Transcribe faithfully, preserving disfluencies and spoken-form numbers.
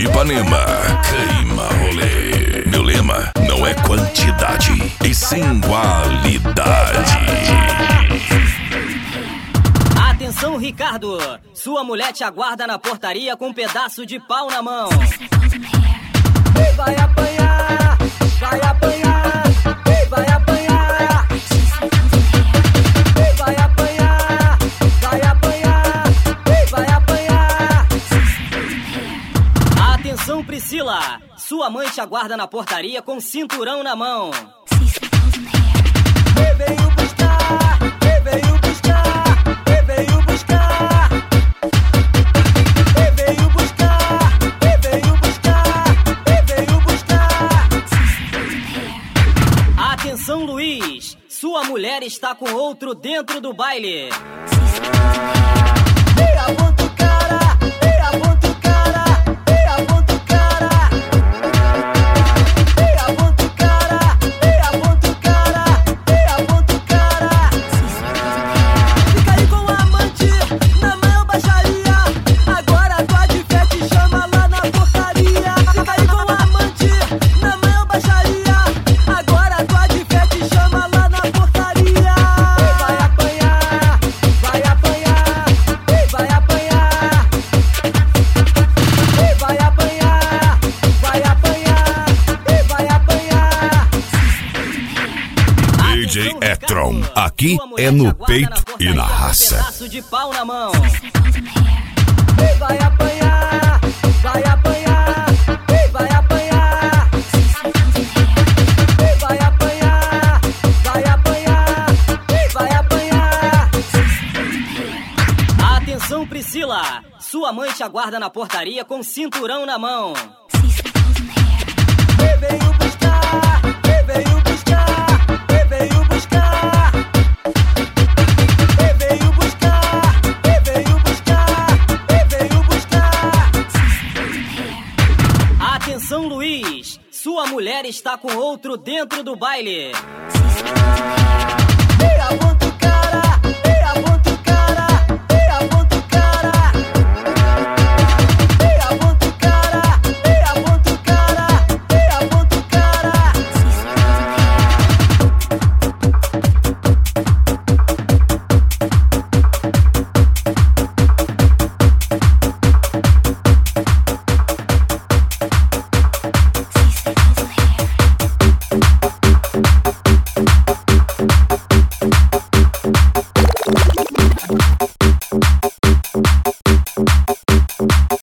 Ipanema, queima rolê. Meu lema não é quantidade, e sim qualidade. Atenção, Ricardo, sua mulher te aguarda na portaria com um pedaço de pau na mão. Vai apanhar, vai apanhar, vai apanhar. Vai apanhar, vai apanhar, vai apanhar. Atenção, Priscila, sua mãe te aguarda na portaria com cinturão na mão. Veio buscar, veio buscar, veio buscar. Veio buscar, veio buscar, veio buscar. Atenção, Luiz, sua mulher está com outro dentro do baile. Ei, aponta o cara, ei, aponta o cara, ei, aponta o cara. Ei, aponta o cara, ei, aponta o cara, ei, aponta o cara. Fica aí com o amante, na maior baixaria. Agora tua de fé te chama lá na portaria. Fica aí com o amante, na maior baixaria. Agora tua de fé te chama lá na portaria. Vai apanhar, vai apanhar, vai apanhar. Vai apanhar, vai apanhar, vai apanhar. D J Etron, aqui é no peito e na raça. Pedaço de pau na mão. Vai apanhar, vai apanhar, vai apanhar. Vai apanhar, vai apanhar, vai apanhar. Atenção, Priscila, sua mãe te aguarda na portaria com cinturão na mão. Veio buscar, veio buscar, veio buscar. Veio buscar, veio buscar, veio buscar. Atenção, Luiz, sua mulher está com outro dentro do baile.